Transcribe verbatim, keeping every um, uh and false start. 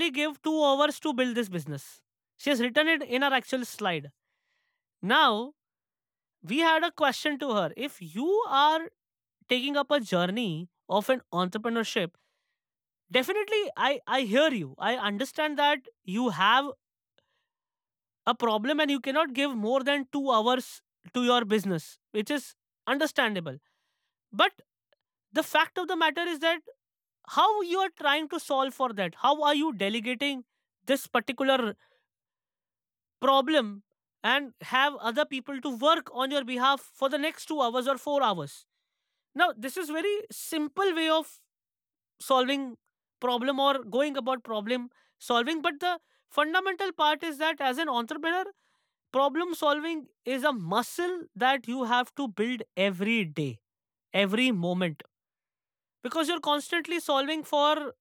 give two hours to build this business. She has written it in her actual slide. Now, we had a question to her. If you are taking up a journey of an entrepreneurship, definitely I, I hear you. I understand that you have a problem and you cannot give more than two hours to your business, which is understandable. But the fact of the matter is that how you are trying to solve for that, how are you delegating this particular problem and have other people to work on your behalf for the next two hours or four hours. Now this is very simple way of solving problem or going about problem solving, but the fundamental part is that as an entrepreneur, problem solving is a muscle that you have to build every day, every moment, because you're constantly solving for